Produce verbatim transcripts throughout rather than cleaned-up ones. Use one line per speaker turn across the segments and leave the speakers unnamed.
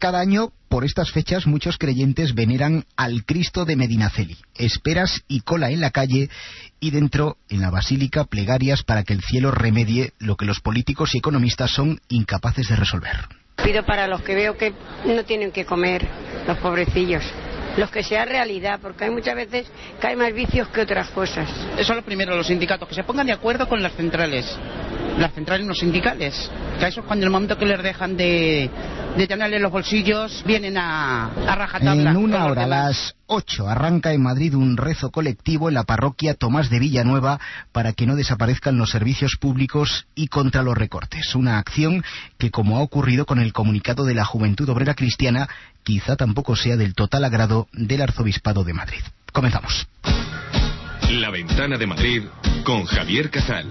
Cada año, por estas fechas, muchos creyentes veneran al Cristo de Medinaceli. Esperas y cola en la calle y dentro, en la basílica, plegarias para que el cielo remedie lo que los políticos y economistas son incapaces de resolver.
Pido para los que veo que no tienen que comer, los pobrecillos, los que sea realidad, porque hay muchas veces que hay más vicios que otras cosas.
Eso es lo primero, los sindicatos, que se pongan de acuerdo con las centrales, las centrales no sindicales, que eso es cuando en el momento que les dejan de, de tenerle los bolsillos, vienen a, a rajatabla.
En una hora, a las ocho, arranca en Madrid un rezo colectivo en la parroquia Tomás de Villanueva para que no desaparezcan los servicios públicos y contra los recortes. Una acción que, como ha ocurrido con el comunicado de la Juventud Obrera Cristiana, quizá tampoco sea del total agrado del Arzobispado de Madrid. Comenzamos.
La Ventana de Madrid con Javier Casal.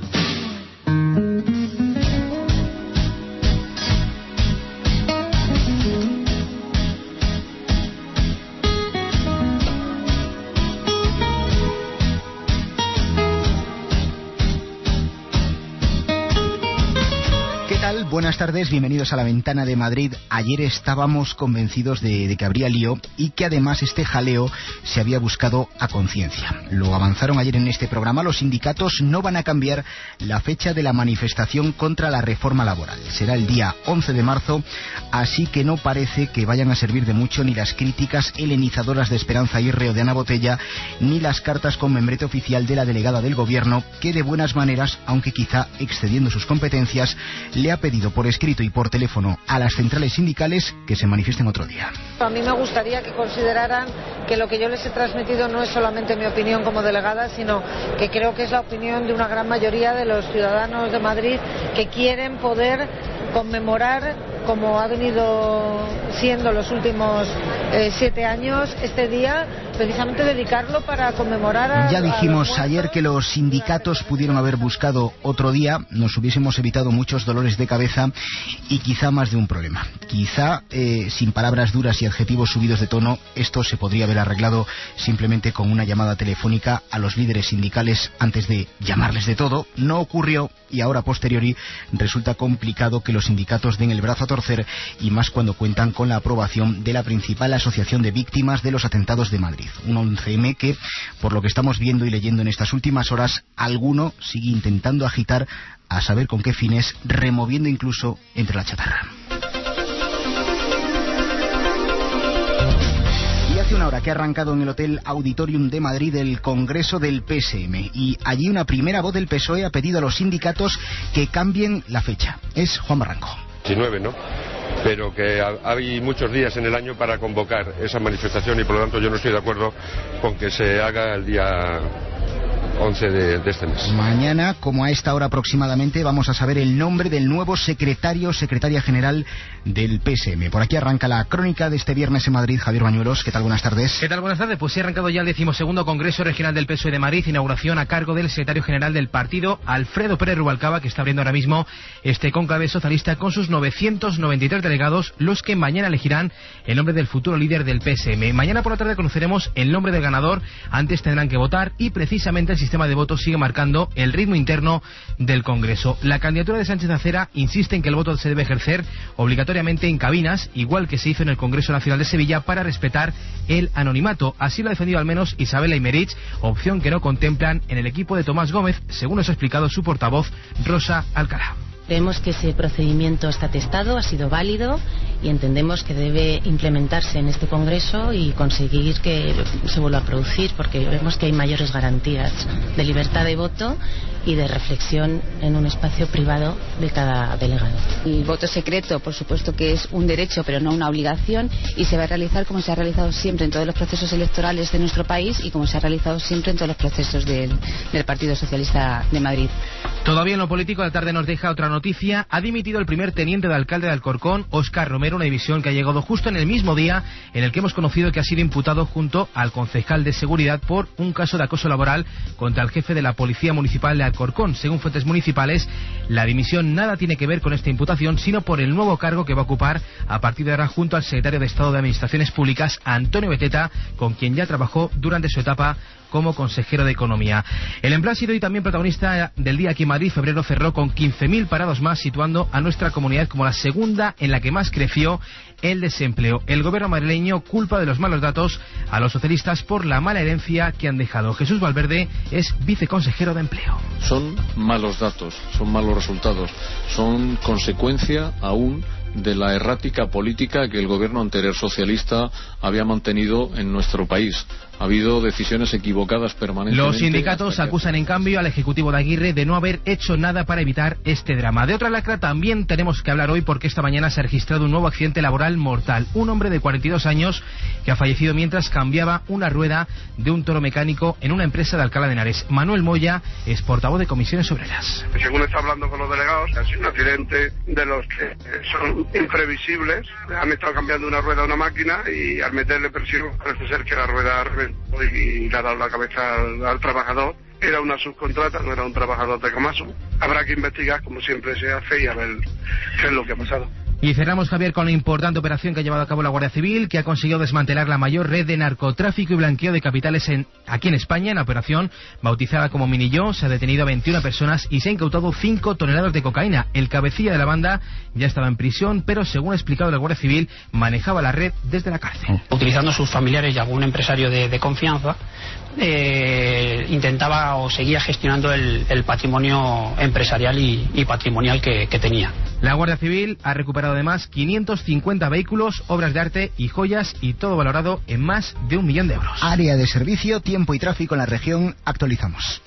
Buenas tardes, bienvenidos a La Ventana de Madrid. Ayer estábamos convencidos de, de que habría lío y que además este jaleo se había buscado a conciencia. Lo avanzaron ayer en este programa. Los sindicatos no van a cambiar la fecha de la manifestación contra la reforma laboral. Será el día once de marzo, así que no parece que vayan a servir de mucho ni las críticas helenizadoras de Esperanza Aguirre o de Ana Botella, ni las cartas con membrete oficial de la delegada del gobierno, que de buenas maneras, aunque quizá excediendo sus competencias, le ha pedido por escrito y por teléfono a las centrales sindicales que se manifiesten otro día.
A mí me gustaría que consideraran que lo que yo les he transmitido no es solamente mi opinión como delegada, sino que creo que es la opinión de una gran mayoría de los ciudadanos de Madrid que quieren poder conmemorar, como ha venido siendo los últimos eh, siete años, este día, precisamente dedicarlo para conmemorar a...
Ya dijimos
a
ayer que los sindicatos pudieron haber buscado otro día, nos hubiésemos evitado muchos dolores de cabeza y quizá más de un problema. Quizá, eh, sin palabras duras y adjetivos subidos de tono, esto se podría haber arreglado simplemente con una llamada telefónica a los líderes sindicales antes de llamarles de todo. No ocurrió y ahora, a posteriori, resulta complicado que los sindicatos den el brazo a torcer, y más cuando cuentan con la aprobación de la principal asociación de víctimas de los atentados de Madrid. Un once eme que, por lo que estamos viendo y leyendo en estas últimas horas, alguno sigue intentando agitar, a saber con qué fines, removiendo incluso entre la chatarra. Y hace una hora que ha arrancado en el Hotel Auditorium de Madrid el Congreso del P S M, y allí una primera voz del P S O E ha pedido a los sindicatos que cambien la fecha. Es Juan Barranco.
diecinueve, ¿no? Pero que hay muchos días en el año para convocar esa manifestación y por lo tanto yo no estoy de acuerdo con que se haga el día once de, de este mes.
Mañana, como a esta hora aproximadamente, vamos a saber el nombre del nuevo secretario, secretaria general del P S M. Por aquí arranca la crónica de este viernes en Madrid. Javier Bañuelos, ¿qué tal? Buenas tardes.
¿Qué tal? Buenas tardes. Pues sí, ha arrancado ya el decimosegundo Congreso Regional del P S O E de Madrid, inauguración a cargo del secretario general del partido, Alfredo Pérez Rubalcaba, que está abriendo ahora mismo este cónclave socialista con sus novecientos noventa y tres delegados, los que mañana elegirán el nombre del futuro líder del P S M. Mañana por la tarde conoceremos el nombre del ganador, antes tendrán que votar y precisamente el sistema de votos sigue marcando el ritmo interno del Congreso. La candidatura de Sánchez Acera insiste en que el voto se debe ejercer obligatoriamente en cabinas, igual que se hizo en el Congreso Nacional de Sevilla, para respetar el anonimato. Así lo ha defendido al menos Isabel Aymerich, opción que no contemplan en el equipo de Tomás Gómez, según nos ha explicado su portavoz Rosa Alcalá.
Creemos que ese procedimiento está testado, ha sido válido y entendemos que debe implementarse en este Congreso y conseguir que se vuelva a producir, porque vemos que hay mayores garantías de libertad de voto y de reflexión en un espacio privado de cada delegado.
El voto secreto, por supuesto que es un derecho, pero no una obligación, y se va a realizar como se ha realizado siempre en todos los procesos electorales de nuestro país y como se ha realizado siempre en todos los procesos del, del Partido Socialista de Madrid.
Todavía en lo político, la tarde nos deja otra noticia. Ha dimitido el primer teniente de alcalde de Alcorcón, Óscar Romero, una dimisión que ha llegado justo en el mismo día en el que hemos conocido que ha sido imputado junto al concejal de seguridad por un caso de acoso laboral contra el jefe de la Policía Municipal de Alcorcón. Según fuentes municipales, la dimisión nada tiene que ver con esta imputación, sino por el nuevo cargo que va a ocupar a partir de ahora junto al secretario de Estado de Administraciones Públicas, Antonio Beteta, con quien ya trabajó durante su etapa como consejero de Economía. El empleo ha sido hoy también protagonista del día aquí en Madrid. Febrero cerró con quince mil parados más, situando a nuestra comunidad como la segunda en la que más creció el desempleo. El gobierno madrileño culpa de los malos datos a los socialistas por la mala herencia que han dejado. Jesús Valverde es viceconsejero de Empleo.
Son malos datos, son malos resultados, son consecuencia aún de la errática política que el gobierno anterior socialista había mantenido en nuestro país. Ha habido decisiones equivocadas permanentemente.
Los sindicatos acusan en cambio al Ejecutivo de Aguirre de no haber hecho nada para evitar este drama. De otra lacra también tenemos que hablar hoy porque esta mañana se ha registrado un nuevo accidente laboral mortal. Un hombre de cuarenta y dos años que ha fallecido mientras cambiaba una rueda de un toro mecánico en una empresa de Alcalá de Henares. Manuel Moya es portavoz de Comisiones Obreras.
Según está hablando con los delegados, ha sido un accidente de los que son imprevisibles. Han estado cambiando una rueda a una máquina y al meterle presión parece ser que la rueda reventó y le ha dado la cabeza al, al trabajador. Era una subcontrata, no era un trabajador de Komatsu. Habrá que investigar, como siempre se hace, y a ver qué es lo que ha pasado.
Y cerramos, Javier, con la importante operación que ha llevado a cabo la Guardia Civil, que ha conseguido desmantelar la mayor red de narcotráfico y blanqueo de capitales en, aquí en España. En la operación, bautizada como Minilló, se ha detenido a veintiuna personas y se ha incautado cinco toneladas de cocaína. El cabecilla de la banda ya estaba en prisión, pero según ha explicado la Guardia Civil, manejaba la red desde la cárcel.
Utilizando sus familiares y algún empresario de, de confianza, eh, intentaba o seguía gestionando el, el patrimonio empresarial y, y patrimonial que, que tenía.
La Guardia Civil ha recuperado además quinientos cincuenta vehículos, obras de arte y joyas, y todo valorado en más de un millón de euros.
Área de servicio, tiempo y tráfico en la región, actualizamos.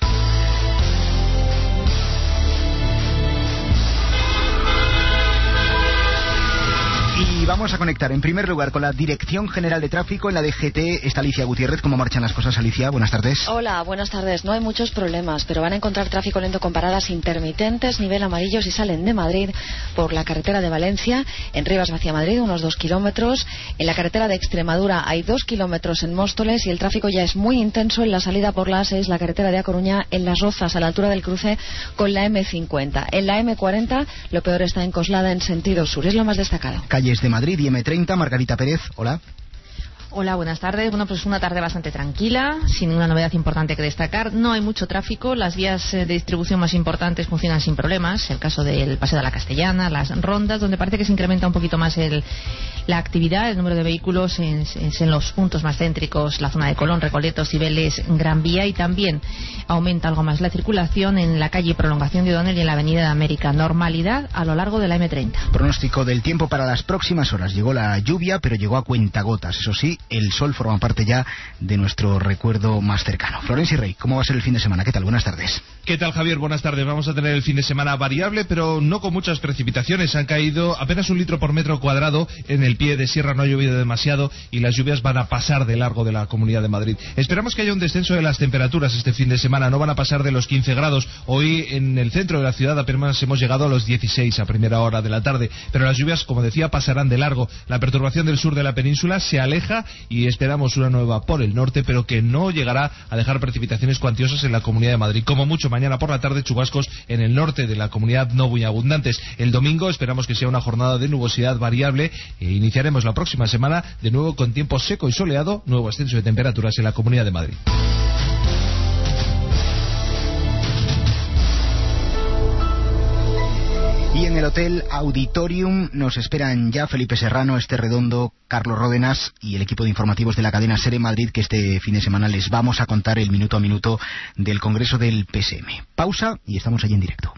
Y vamos a conectar en primer lugar con la Dirección General de Tráfico en la D G T. Está Alicia Gutiérrez. ¿Cómo marchan las cosas, Alicia? Buenas tardes.
Hola, buenas tardes. No hay muchos problemas, pero van a encontrar tráfico lento con paradas intermitentes, nivel amarillo si salen de Madrid por la carretera de Valencia, en Rivas hacia Madrid, unos dos kilómetros. En la carretera de Extremadura hay dos kilómetros en Móstoles y el tráfico ya es muy intenso en la salida por la A seis, la carretera de A Coruña, en Las Rozas, a la altura del cruce con la eme cincuenta. En la eme cuarenta, lo peor está en Coslada en sentido sur, es lo más destacado.
Calles de Madrid y eme treinta, Margarita Pérez, hola.
Hola, buenas tardes. Bueno, pues una tarde bastante tranquila, sin ninguna novedad importante que destacar. No hay mucho tráfico, las vías de distribución más importantes funcionan sin problemas. El caso del Paseo de la Castellana, las rondas, donde parece que se incrementa un poquito más el, la actividad, el número de vehículos en, en, en los puntos más céntricos, la zona de Colón, Recoletos, Cibeles, Gran Vía, y también aumenta algo más la circulación en la calle Prolongación de O'Donnell y en la Avenida de América. Normalidad a lo largo de la eme treinta.
Pronóstico del tiempo para las próximas horas. Llegó la lluvia, pero llegó a cuentagotas. Eso sí, el sol forma parte ya de nuestro recuerdo más cercano. Florencia y Rey, ¿cómo va a ser el fin de semana? ¿Qué tal? Buenas tardes.
¿Qué tal, Javier? Buenas tardes. Vamos a tener el fin de semana variable, pero no con muchas precipitaciones. Han caído apenas un litro por metro cuadrado. En el pie de sierra no ha llovido demasiado y las lluvias van a pasar de largo de la Comunidad de Madrid. Esperamos que haya un descenso de las temperaturas este fin de semana. No van a pasar de los quince grados. Hoy en el centro de la ciudad apenas hemos llegado a los dieciséis a primera hora de la tarde. Pero las lluvias, como decía, pasarán de largo. La perturbación del sur de la península se aleja y esperamos una nueva por el norte, pero que no llegará a dejar precipitaciones cuantiosas en la Comunidad de Madrid. Como mucho mañana por la tarde, chubascos en el norte de la comunidad no muy abundantes. El domingo esperamos que sea una jornada de nubosidad variable e iniciaremos la próxima semana de nuevo con tiempo seco y soleado, nuevo ascenso de temperaturas en la Comunidad de Madrid.
Y en el Hotel Auditorium nos esperan ya Felipe Serrano, Esther Redondo, Carlos Ródenas y el equipo de informativos de la cadena SER en Madrid, que este fin de semana les vamos a contar el minuto a minuto del Congreso del P S M. Pausa y estamos allí en directo.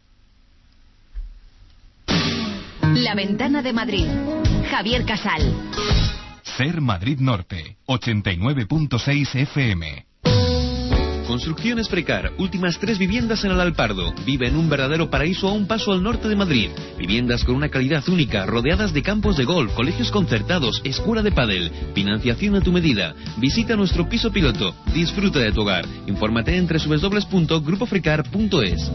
La Ventana de Madrid. Javier Casal.
SER Madrid Norte, ochenta y nueve punto seis F M.
Construcciones Precar, últimas tres viviendas en el Alpardo. Vive en un verdadero paraíso a un paso al norte de Madrid. Viviendas con una calidad única, rodeadas de campos de golf, colegios concertados, escuela de pádel. Financiación a tu medida. Visita nuestro piso piloto. Disfruta de tu hogar. Infórmate en doble u doble u doble u punto grupo frecar punto es.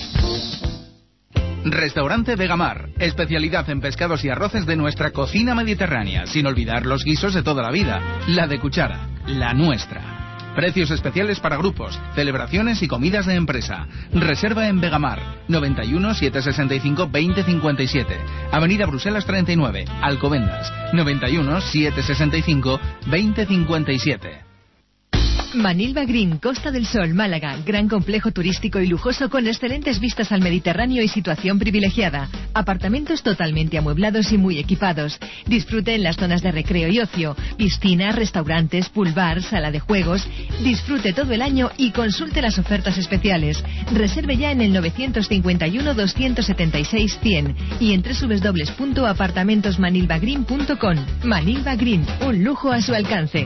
Restaurante Vegamar, especialidad en pescados y arroces de nuestra cocina mediterránea, sin olvidar los guisos de toda la vida. La de cuchara, la nuestra. Precios especiales para grupos, celebraciones y comidas de empresa. Reserva en Vegamar, noventa y uno, setecientos sesenta y cinco, veinte cincuenta y siete. Avenida Bruselas treinta y nueve, Alcobendas, noventa y uno, setecientos sesenta y cinco, veinte cincuenta y siete.
Manilva Green, Costa del Sol, Málaga. Gran complejo turístico y lujoso con excelentes vistas al Mediterráneo y situación privilegiada. Apartamentos totalmente amueblados y muy equipados. Disfrute en las zonas de recreo y ocio. Piscinas, restaurantes, pool bar, sala de juegos. Disfrute todo el año y consulte las ofertas especiales. Reserve ya en el nueve cinco uno, dos siete seis, cien y en doble u doble u doble u punto apartamentos manilva green punto com. Manilva Green, un lujo a su alcance.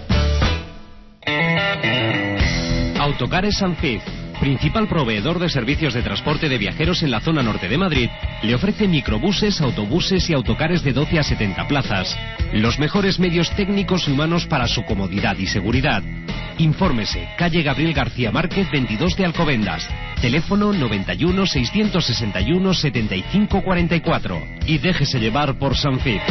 Autocares Sanfif, principal proveedor de servicios de transporte de viajeros en la zona norte de Madrid, le ofrece microbuses, autobuses y autocares de doce a setenta plazas. Los mejores medios técnicos y humanos para su comodidad y seguridad. Infórmese, calle Gabriel García Márquez, veintidós de Alcobendas. Teléfono noventa y uno, seiscientos sesenta y uno, setenta y cinco cuarenta y cuatro. Y déjese llevar por Sanfif.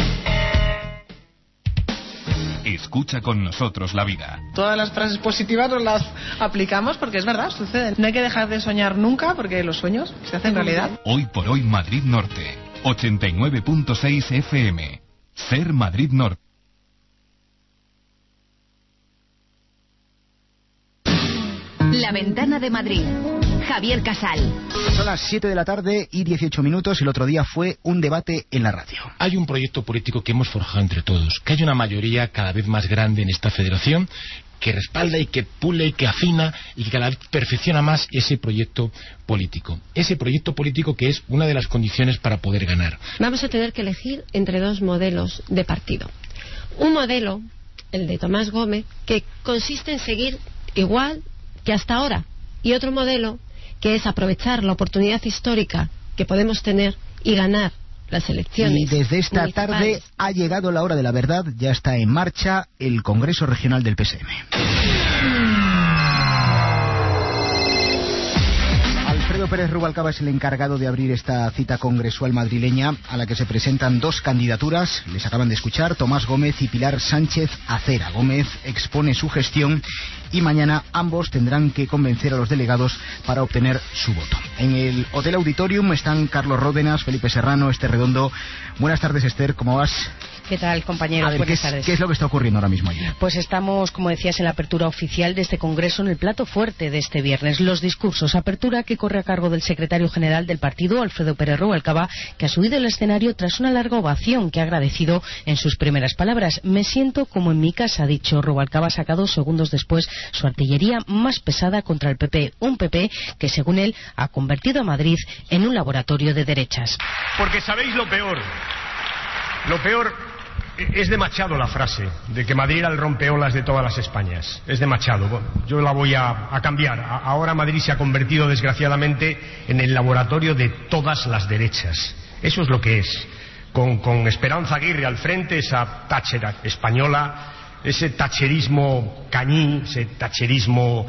Escucha con nosotros la vida.
Todas las frases positivas nos las aplicamos porque es verdad, suceden. No hay que dejar de soñar nunca porque los sueños se hacen realidad.
Hoy por hoy Madrid Norte, ochenta y nueve punto seis F M. Ser Madrid Norte.
La Ventana de Madrid. Javier Casal.
Son las siete de la tarde y dieciocho minutos. El otro día fue un debate en la radio.
Hay un proyecto político que hemos forjado entre todos, que hay una mayoría cada vez más grande en esta federación que respalda y que pule y que afina y que cada vez perfecciona más ese proyecto político. Ese proyecto político que es una de las condiciones para poder ganar.
Vamos a tener que elegir entre dos modelos de partido. Un modelo, el de Tomás Gómez, que consiste en seguir igual que hasta ahora, y otro modelo que es aprovechar la oportunidad histórica que podemos tener y ganar las elecciones.
Y desde esta tarde ha llegado la hora de la verdad, ya está en marcha el Congreso Regional del P S M. Alfredo Pérez Rubalcaba es el encargado de abrir esta cita congresual madrileña a la que se presentan dos candidaturas, les acaban de escuchar, Tomás Gómez y Pilar Sánchez Acera. Gómez expone su gestión y mañana ambos tendrán que convencer a los delegados para obtener su voto. En el Hotel Auditorium están Carlos Ródenas, Felipe Serrano, Esther Redondo. Buenas tardes, Esther, ¿cómo vas?
¿Qué tal, compañeros?
A ver,
Buenas
¿qué
tardes.
es, ¿qué es lo que está ocurriendo ahora mismo allí?
Pues estamos, como decías, en la apertura oficial de este Congreso, en el plato fuerte de este viernes. Los discursos. Apertura que corre a cargo del secretario general del partido, Alfredo Pérez Rubalcaba, que ha subido al escenario tras una larga ovación que ha agradecido en sus primeras palabras. Me siento como en mi casa, ha dicho Rubalcaba, ha sacado segundos después su artillería más pesada contra el P P. Un P P que, según él, ha convertido a Madrid en un laboratorio de derechas.
Porque sabéis lo peor. Lo peor es de Machado la frase de que Madrid era el rompeolas de todas las Españas. Es de Machado. Bueno, yo la voy a, a cambiar. A, ahora Madrid se ha convertido, desgraciadamente, en el laboratorio de todas las derechas. Eso es lo que es. Con, con Esperanza Aguirre al frente, esa Thatcher española, ese tacherismo cañí, ese tacherismo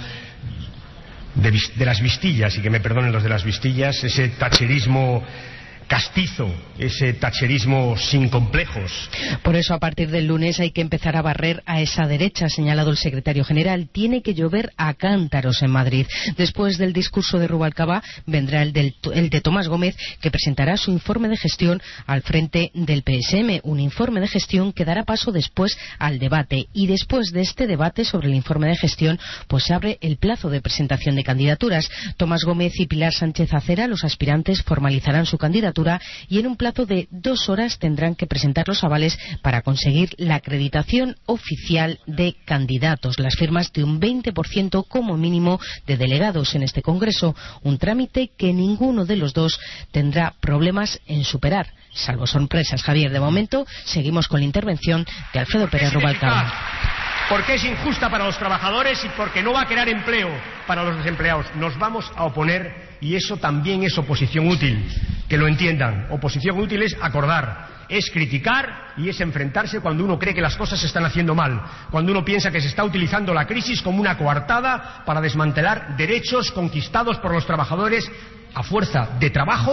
de, de las Vistillas, y que me perdonen los de las Vistillas, ese tacherismo castizo, ese tacherismo sin complejos.
Por eso, a partir del lunes hay que empezar a barrer a esa derecha, ha señalado el secretario general. Tiene que llover a cántaros en Madrid. Después del discurso de Rubalcaba vendrá el, del, el de Tomás Gómez, que presentará su informe de gestión al frente del P S M. Un informe de gestión que dará paso después al debate. Y después de este debate sobre el informe de gestión, pues se abre el plazo de presentación de candidaturas. Tomás Gómez y Pilar Sánchez Acera, los aspirantes, formalizarán su candidatura y en un plazo de dos horas tendrán que presentar los avales para conseguir la acreditación oficial de candidatos, las firmas de un veinte por ciento como mínimo de delegados en este Congreso, un trámite que ninguno de los dos tendrá problemas en superar, salvo sorpresas. Javier, de momento seguimos con la intervención de Alfredo Pérez Rubalcaba.
Porque es injusta para los trabajadores y porque no va a crear empleo para los desempleados. Nos vamos a oponer, y eso también es oposición útil, que lo entiendan. Oposición útil es acordar, es criticar y es enfrentarse cuando uno cree que las cosas se están haciendo mal, cuando uno piensa que se está utilizando la crisis como una coartada para desmantelar derechos conquistados por los trabajadores a fuerza de trabajo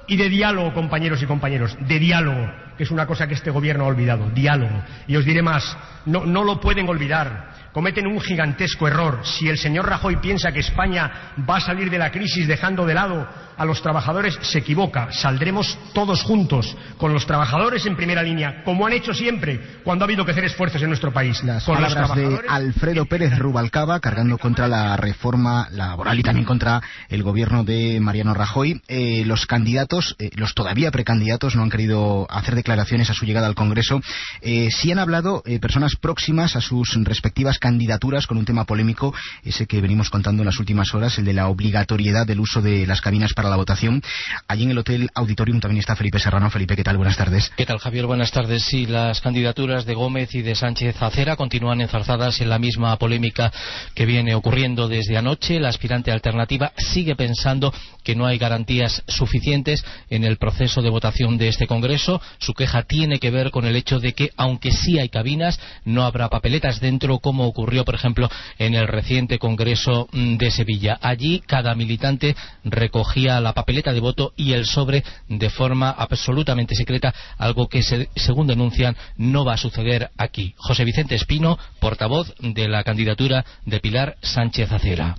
y de diálogo, compañeros y compañeros, de diálogo, que es una cosa que este gobierno ha olvidado, diálogo. Y os diré más, no, no lo pueden olvidar. Cometen un gigantesco error. Si el señor Rajoy piensa que España va a salir de la crisis dejando de lado a los trabajadores, se equivoca. Saldremos todos juntos, con los trabajadores en primera línea, como han hecho siempre cuando ha habido que hacer esfuerzos en nuestro país.
Las
con
palabras
los
de Alfredo Pérez Rubalcaba, cargando contra la reforma laboral y también contra el gobierno de Mariano Rajoy. Eh, los candidatos, eh, los todavía precandidatos, no han querido hacer declaraciones a su llegada al Congreso. Eh, sí han hablado eh, personas próximas a sus respectivas candidaturas con un tema polémico, ese que venimos contando en las últimas horas, el de la obligatoriedad del uso de las cabinas para la votación. Allí en el Hotel Auditorium también está Felipe Serrano. Felipe, ¿qué tal? Buenas tardes.
¿Qué tal, Javier? Buenas tardes. Sí, las candidaturas de Gómez y de Sánchez Acera continúan enzarzadas en la misma polémica que viene ocurriendo desde anoche. La aspirante alternativa sigue pensando que no hay garantías suficientes en el proceso de votación de este Congreso. Su queja tiene que ver con el hecho de que, aunque sí hay cabinas, no habrá papeletas dentro, como ocurrió, por ejemplo, en el reciente Congreso de Sevilla. Allí cada militante recogía la papeleta de voto y el sobre de forma absolutamente secreta, algo que, se, según denuncian, no va a suceder aquí. José Vicente Espino, portavoz de la candidatura de Pilar Sánchez Acera.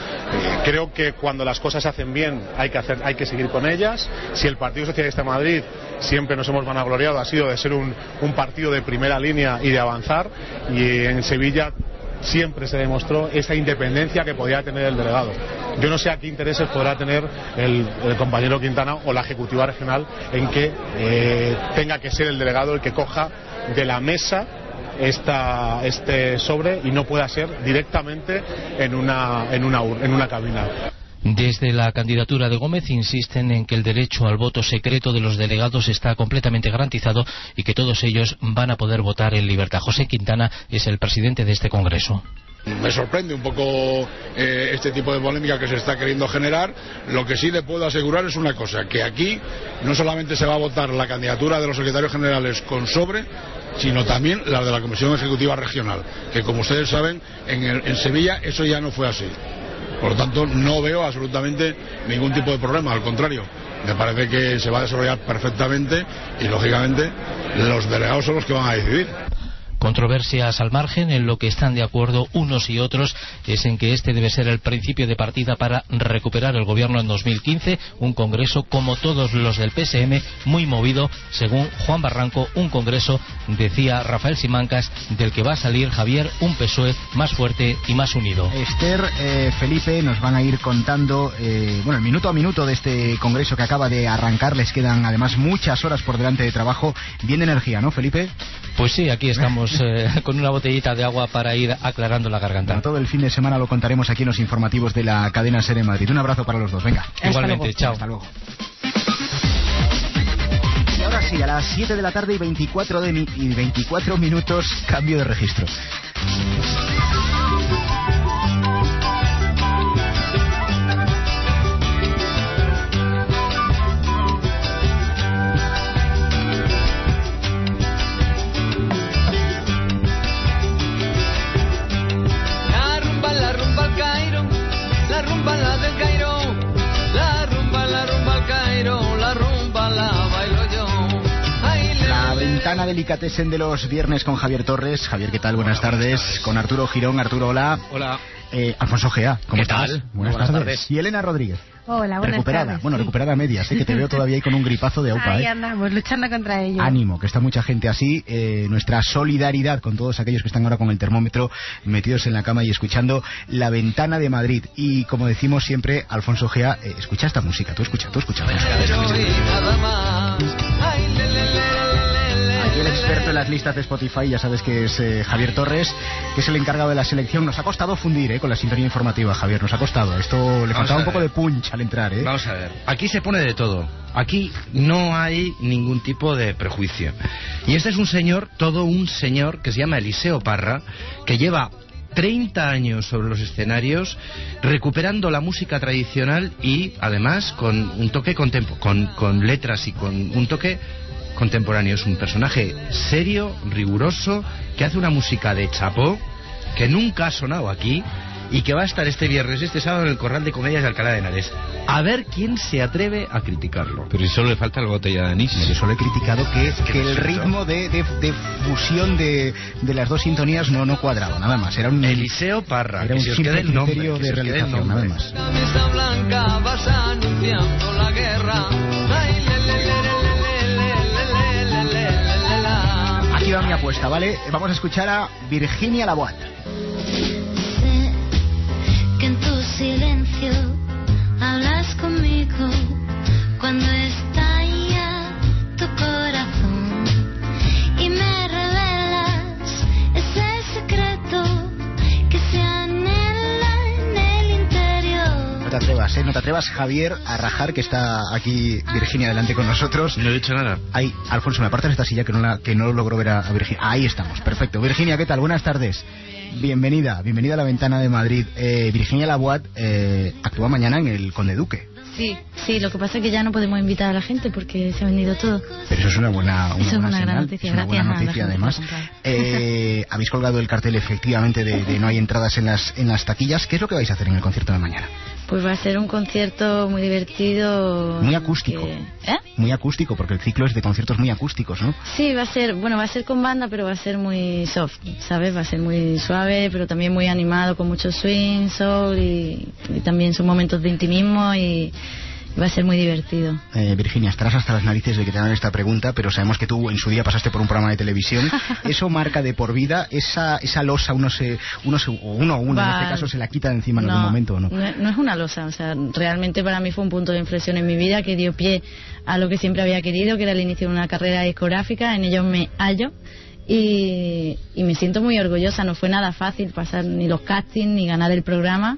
Eh, creo que cuando las cosas se hacen bien hay que, hacer, hay que seguir con ellas. Si el Partido Socialista de Madrid, siempre nos hemos vanagloriado, ha sido de ser un, un partido de primera línea y de avanzar, y en Sevilla siempre se demostró esa independencia que podía tener el delegado. Yo no sé a qué intereses podrá tener el, el compañero Quintana o la Ejecutiva Regional en que eh, tenga que ser el delegado el que coja de la mesa esta, este sobre y no pueda ser directamente en una, en una, en una cabina.
Desde la candidatura de Gómez insisten en que el derecho al voto secreto de los delegados está completamente garantizado y que todos ellos van a poder votar en libertad. José Quintana es el presidente de este Congreso.
Me sorprende un poco eh, este tipo de polémica que se está queriendo generar. Lo que sí le puedo asegurar es una cosa, que aquí no solamente se va a votar la candidatura de los secretarios generales con sobre, sino también la de la Comisión Ejecutiva Regional, que como ustedes saben, en, el, en Sevilla eso ya no fue así. Por lo tanto, no veo absolutamente ningún tipo de problema, al contrario, me parece que se va a desarrollar perfectamente y, lógicamente, los delegados son los que van a decidir.
Controversias al margen, en lo que están de acuerdo unos y otros es en que este debe ser el principio de partida para recuperar el gobierno en dos mil quince, un congreso como todos los del P S M, muy movido, según Juan Barranco, un congreso, decía Rafael Simancas, del que va a salir, Javier, un P S O E más fuerte y más unido.
Esther, eh, Felipe, nos van a ir contando, eh, bueno, el minuto a minuto de este congreso que acaba de arrancar. Les quedan además muchas horas por delante de trabajo. Bien de energía, ¿no, Felipe?
Pues sí, aquí estamos eh, con una botellita de agua para ir aclarando la garganta.
Bueno, todo el fin de semana lo contaremos aquí en los informativos de la cadena SER en Madrid. Un abrazo para los dos, venga.
Igualmente, chao.
Hasta luego. Y ahora sí, a las siete de la tarde y veinticuatro, de mi y veinticuatro minutos, cambio de registro. Ventana Delicatessen de los viernes con Javier Torres. Javier, ¿qué tal? Buenas hola, tardes. Buenas tardes. Con Arturo Girón. Arturo, hola.
Hola.
Eh, Alfonso Gea, ¿cómo
¿Qué
estás?
tal?
Buenas, buenas tardes. tardes. Y Elena Rodríguez.
Hola, buenas
recuperada.
tardes.
Bueno,
sí.
recuperada a medias, ¿eh? Que te veo todavía ahí con un gripazo de aupa.
Ahí
¿eh?
andamos, luchando contra ello.
Ánimo, que está mucha gente así. Eh, nuestra solidaridad con todos aquellos que están ahora con el termómetro metidos en la cama y escuchando La Ventana de Madrid. Y como decimos siempre, Alfonso Gea, eh, escucha esta música. Tú escucha, tú escucha. El experto en las listas de Spotify, ya sabes que es eh, Javier Torres, que es el encargado de la selección. Nos ha costado fundir eh, con la sintonía informativa, Javier, nos ha costado. Esto le faltaba un poco de punch al entrar. ¿eh?
Vamos a ver, aquí se pone de todo. Aquí no hay ningún tipo de prejuicio. Y este es un señor, todo un señor, que se llama Eliseo Parra, que lleva treinta años sobre los escenarios, recuperando la música tradicional y además con un toque contempo, con, con letras y con un toque contemporáneo. Es un personaje serio, riguroso, que hace una música de chapó que nunca ha sonado aquí y que va a estar este viernes, este sábado, en el Corral de Comedias de Alcalá de Henares. A ver quién se atreve a criticarlo.
Pero si solo le falta la botella de anís.
Yo solo he criticado que, que, que el ritmo de, de, de fusión de, de las dos sintonías no, no cuadraba, nada más. Era un
Eliseo Parra,
era un
que simple
criterio de realización, nada más.
Camisa blanca vas anunciando la guerra. Ay, le, le, le, le, le, le, le, le, le, la.
Aquí va mi apuesta, ¿vale? Vamos a escuchar a Virginia Laboat.
Sé que en tu silencio hablas conmigo cuando estalla tu corazón y me revelas ese secreto que se anhela en el interior.
No te atrevas, ¿eh? No te atrevas, Javier, a rajar, que está aquí Virginia delante con nosotros.
No he dicho nada.
Ahí, Alfonso, me apartas esta silla que no, la, que no logro ver a, a Virginia. Ahí estamos, perfecto. Virginia, ¿qué tal? Buenas tardes. Bienvenida, bienvenida a La Ventana de Madrid. Eh, Virginia Laboat eh, actúa mañana en el Conde Duque.
Sí, sí, lo que pasa es que ya no podemos invitar a la gente porque se ha vendido todo.
Pero eso es una buena, una
eso
buena
es una
señal,
gran noticia,
es una buena
gracias
noticia
a la gente
además.
que ha comprado.
Eh, habéis colgado el cartel efectivamente de, de no hay entradas en las, en las taquillas. ¿Qué es lo que vais a hacer en el concierto de mañana?
Pues va a ser un concierto muy divertido.
Muy acústico.
Que... ¿Eh?
Muy acústico, porque el ciclo es de conciertos muy acústicos, ¿no?
Sí, va a ser, bueno, va a ser con banda, pero va a ser muy soft, ¿sabes? Va a ser muy suave, pero también muy animado, con mucho swing, soul y, y también sus momentos de intimismo y va a ser muy divertido.
Eh, Virginia, estarás hasta las narices de que te hagan esta pregunta, pero sabemos que tú en su día pasaste por un programa de televisión. ¿Eso marca de por vida? ¿Esa, esa losa uno se, uno se, o uno a uno
Va...
en este caso se la quita de encima en
no,
algún momento o no?
no? No es una losa, o sea, realmente para mí fue un punto de inflexión en mi vida que dio pie a lo que siempre había querido, que era el inicio de una carrera discográfica. En ello me hallo. Y, y me siento muy orgullosa. No fue nada fácil pasar ni los castings ni ganar el programa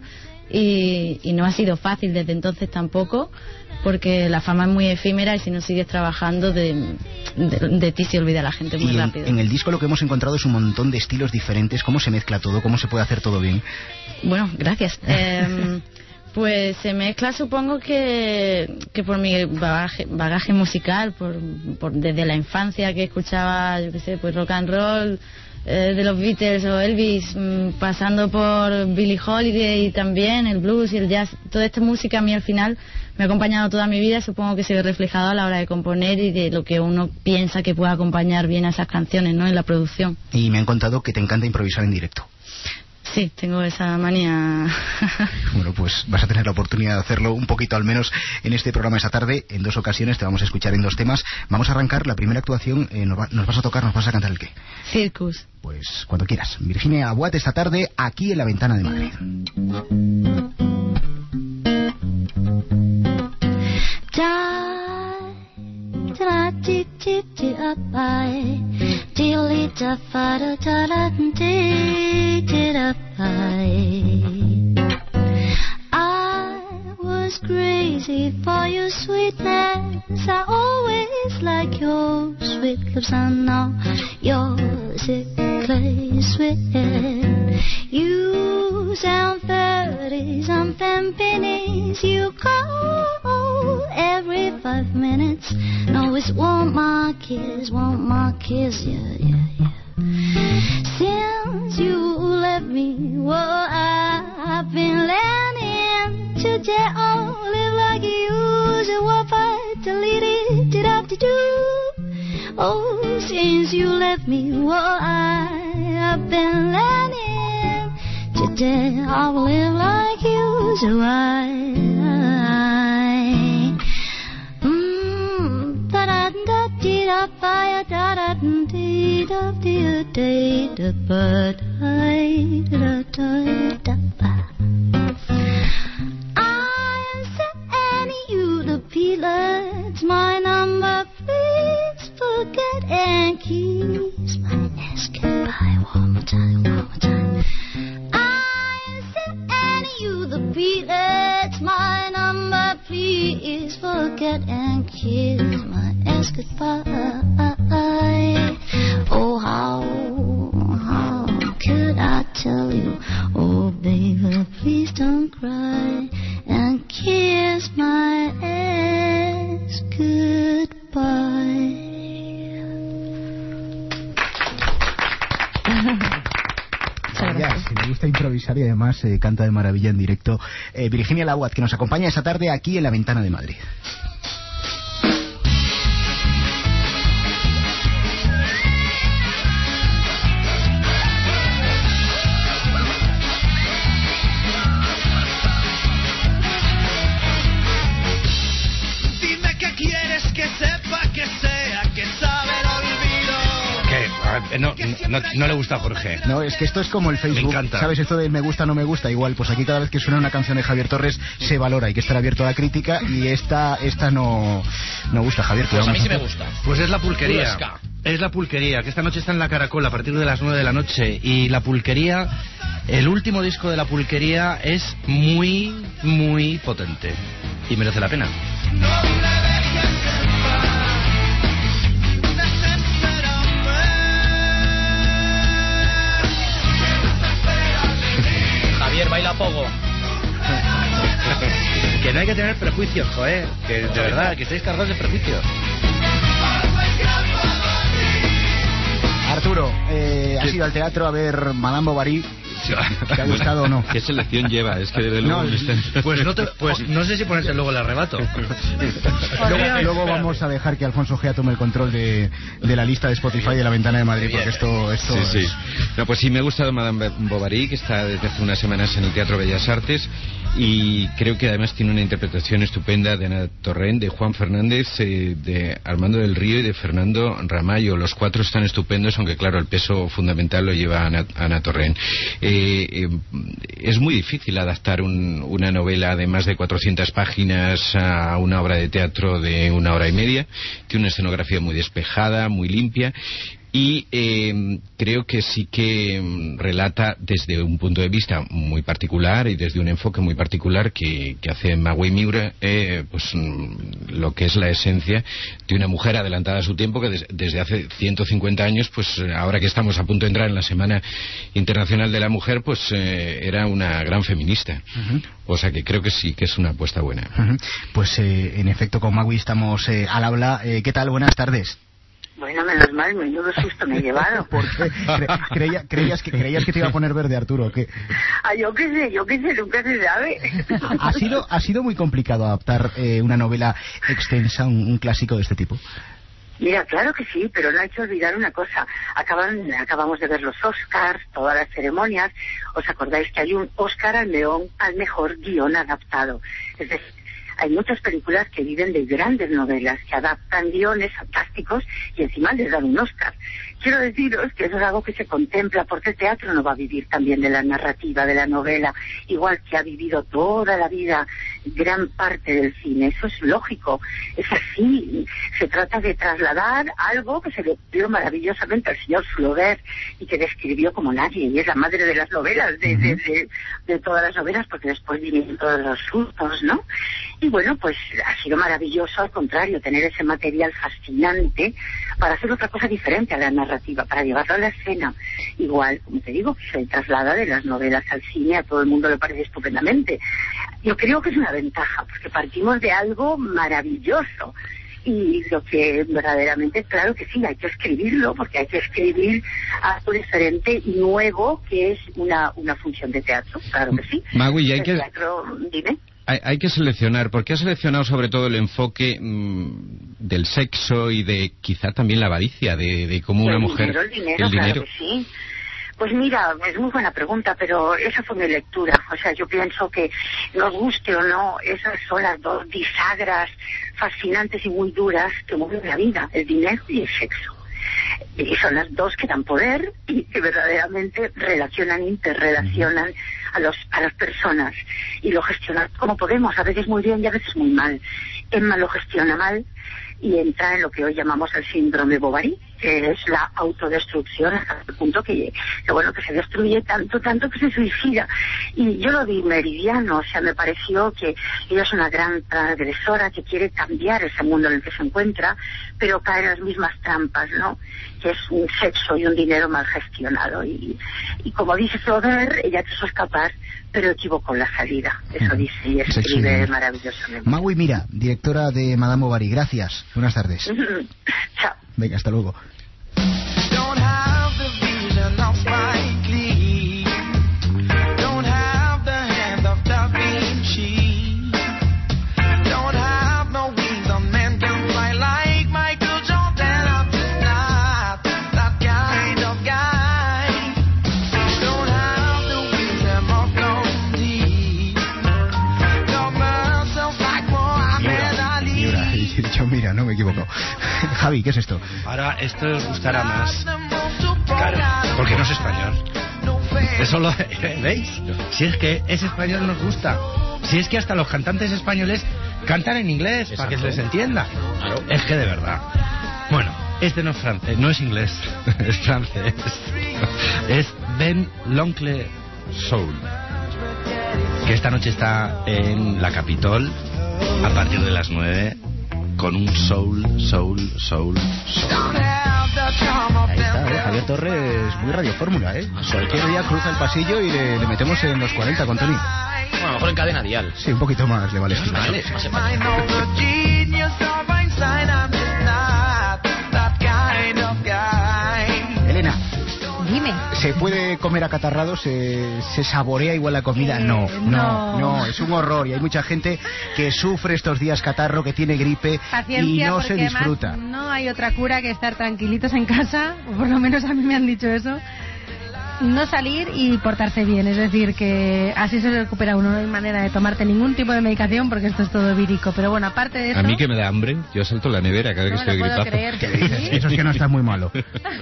y, y no ha sido fácil desde entonces tampoco, porque la fama es muy efímera y si no sigues trabajando de, de, de ti se olvida la gente muy
y en,
rápido.
En el disco lo que hemos encontrado es un montón de estilos diferentes. ¿Cómo se mezcla todo? ¿Cómo se puede hacer todo bien?
Bueno, gracias. eh, Pues se mezcla, supongo que, que por mi bagaje, bagaje musical, por, por desde la infancia que escuchaba, yo qué sé, pues rock and roll eh, de los Beatles o Elvis, mmm, pasando por Billie Holiday y también el blues y el jazz. Toda esta música a mí al final me ha acompañado toda mi vida, supongo que se ve reflejado a la hora de componer y de lo que uno piensa que puede acompañar bien a esas canciones, ¿no?, en la producción.
Y me han contado que te encanta improvisar en directo.
Sí, tengo esa manía.
Bueno, pues vas a tener la oportunidad de hacerlo un poquito al menos en este programa esta tarde. En dos ocasiones te vamos a escuchar en dos temas. Vamos a arrancar la primera actuación. Eh, nos, va, nos vas a tocar, nos vas a cantar el qué.
Circus.
Pues cuando quieras. Virginia Laboat esta tarde aquí en La Ventana de Madrid.
I was crazy for your sweetness. I always like your sweet lips, and now you're sickly sweet. You sound thirty something pennies. You call every five minutes. No, it's want my kiss, want my kiss, yeah, yeah, yeah. Since you left me, well, I, I've been learning to just oh, live like you usual, but delete it, did up to do. Oh, since you left me, well, I, I've been learning to just oh, live like you usual. I, mm, da da da dee da ba da da dee da dee da da ba da da da da ba. I'm sending you the peanuts, my number, please forget and kiss my ass goodbye one more time, one more time. I'm sending you the peanuts, my number, please forget and kiss my ass goodbye. Oh, how, how could I tell you? Oh, baby, please don't cry and kiss my ass goodbye.
Ya, si me gusta improvisar. improvisar y además eh, canta de maravilla en directo. Eh, Virginia Laguat, que nos acompaña esta tarde aquí en La Ventana de Madrid.
Dime qué quieres que sepa, que sea, que sabe el olvido.
Que no, no, no le gusta a Jorge.
No, es que esto es como el Facebook.
Me encanta.
¿Sabes? Esto de me gusta, no me gusta. Igual, pues aquí cada vez que suena una canción de Javier Torres se valora. Hay que estar abierto a la crítica y esta esta no, no gusta, Javier.
Pues a mí sí me gusta.
Pues es la pulquería. Es la pulquería, que esta noche está en la Caracol a partir de las nueve de la noche. Y la pulquería, el último disco de la pulquería es muy, muy potente. Y merece la pena.
Javier, baila pogo.
Que no hay que tener prejuicios, joder. Que de verdad, que estáis cargados de prejuicios.
Arturo, eh, ¿has ido al teatro a ver Madame Bovary? ¿Te ha gustado o no?
¿Qué selección lleva? Es que desde luego...
No,
pues no, te, pues no sé si ponerte luego el arrebato.
luego, luego vamos a dejar que Alfonso Gea tome el control de, de la lista de Spotify de La Ventana de Madrid, porque esto, esto
sí,
es...
sí. No, pues sí, me ha gustado Madame Bovary, que está desde hace unas semanas en el Teatro Bellas Artes, y creo que además tiene una interpretación estupenda de Ana Torrent, de Juan Fernández, eh, de Armando del Río y de Fernando Ramallo. Los cuatro están estupendos, aunque claro, el peso fundamental lo lleva Ana, Ana Torrent. Eh, eh, es muy difícil adaptar un, una novela de más de cuatrocientas páginas a una obra de teatro de una hora y media. Tiene una escenografía muy despejada, muy limpia. Y eh, creo que sí que relata desde un punto de vista muy particular y desde un enfoque muy particular que, que hace Magui Miura, eh, pues lo que es la esencia de una mujer adelantada a su tiempo que des, desde hace ciento cincuenta años, pues ahora que estamos a punto de entrar en la Semana Internacional de la Mujer, pues eh, era una gran feminista. Uh-huh. O sea que creo que sí que es una apuesta buena.
Uh-huh. Pues eh, en efecto con Magui estamos eh, al habla. Eh, ¿Qué tal? Buenas tardes.
Bueno, menos mal, menudo susto me he llevado.
¿Por qué? Cre creía, creías, que, ¿Creías que te iba a poner verde, Arturo? ¿O qué?
Ah, yo qué sé, yo qué sé, nunca se sabe.
¿Ha sido, ha sido muy complicado adaptar eh, una novela extensa, un, un clásico de este tipo?
Mira, claro que sí, pero no hay que olvidar una cosa. Acaban, acabamos de ver los Oscars, todas las ceremonias. ¿Os acordáis que hay un Oscar al, león, al mejor guión adaptado? Es decir, hay muchas películas que viven de grandes novelas, que adaptan guiones fantásticos y encima les dan un Oscar. Quiero deciros que eso es algo que se contempla, porque el teatro no va a vivir también de la narrativa, de la novela, igual que ha vivido toda la vida gran parte del cine. Eso es lógico, es así. Se trata de trasladar algo que se le dio maravillosamente al señor Flaubert y que describió como nadie, y es la madre de las novelas, de, de, de, de todas las novelas, porque después vienen todos los sustos, ¿no? Y bueno, pues ha sido maravilloso, al contrario, tener ese material fascinante para hacer otra cosa diferente a la narrativa, para llevarlo a la escena. Igual, como te digo, se traslada de las novelas al cine, a todo el mundo le parece estupendamente. Yo creo que es una ventaja, porque partimos de algo maravilloso. Y lo que verdaderamente, claro que sí, hay que escribirlo, porque hay que escribir algo diferente y nuevo, que es una, una función de teatro, claro que sí.
Magui, hay que...
teatro, dime.
Hay, hay que seleccionar, porque ha seleccionado sobre todo el enfoque mmm, del sexo y de quizá también la avaricia, de, de cómo una
el
mujer...
Dinero, el dinero,
el
claro
dinero.
Que sí. Pues mira, es muy buena pregunta, pero esa fue mi lectura. O sea, yo pienso que nos guste o no, esas son las dos bisagras fascinantes y muy duras que mueven la vida, el dinero y el sexo. Y son las dos que dan poder y que verdaderamente relacionan, interrelacionan a los a las personas y lo gestionan como podemos, a veces muy bien y a veces muy mal. Emma lo gestiona mal y entra en lo que hoy llamamos el síndrome Bovary, que es la autodestrucción hasta el punto que, que bueno, que se destruye tanto, tanto que se suicida. Y yo lo vi meridiano, o sea, me pareció que ella es una gran transgresora que quiere cambiar ese mundo en el que se encuentra, pero cae en las mismas trampas, ¿no? Que es un sexo y un dinero mal gestionado. Y, y como dice Flaubert, ella quiso escapar, pero equivocó la salida. Eso dice y escribe sí, maravillosamente.
Magui Mira, directora de Madame Bovary, gracias. Buenas tardes.
Chao.
Venga, hasta luego.
Don't have the vision of Spike Lee. Don't
mira, no me equivoco. Javi, ¿qué es esto?
Ahora, esto os gustará más. Claro, porque no es español. Eso lo... ¿Veis? Si es que ese español nos gusta. Si es que hasta los cantantes españoles cantan en inglés. Exacto. Para que se les entienda. Claro. Es que de verdad. Bueno, este no es francés, no es inglés, es francés. Es Ben L'Oncle Soul, que esta noche está en la Capitol a partir de las nueve con un soul, soul, soul, soul.
Ahí está, ¿eh? Javier Torres, muy Radio Fórmula, ¿eh? Cualquier día cruza el pasillo y le, le metemos en los cuarenta con Tony.
Bueno, a lo mejor en cadena dial.
Sí, un poquito más le vale.
Vale, más
Elena.
Dime.
¿Se puede comer acatarrado? ¿Se, se saborea igual la comida?
Eh,
no, no,
no,
no, es un horror. Y hay mucha gente que sufre estos días catarro, que tiene gripe
Paciencia,
y no
porque
se disfruta.
Además, no hay otra cura que estar tranquilitos en casa, o por lo menos a mí me han dicho eso. No salir y portarse bien, es decir, que así se recupera uno. No hay manera de tomarte ningún tipo de medicación porque esto es todo vírico. Pero bueno, aparte de eso...
A mí que me da hambre, yo salto la nevera cada vez
no
que estoy gripado.
¿Qué dices? Eso es que no estás muy malo.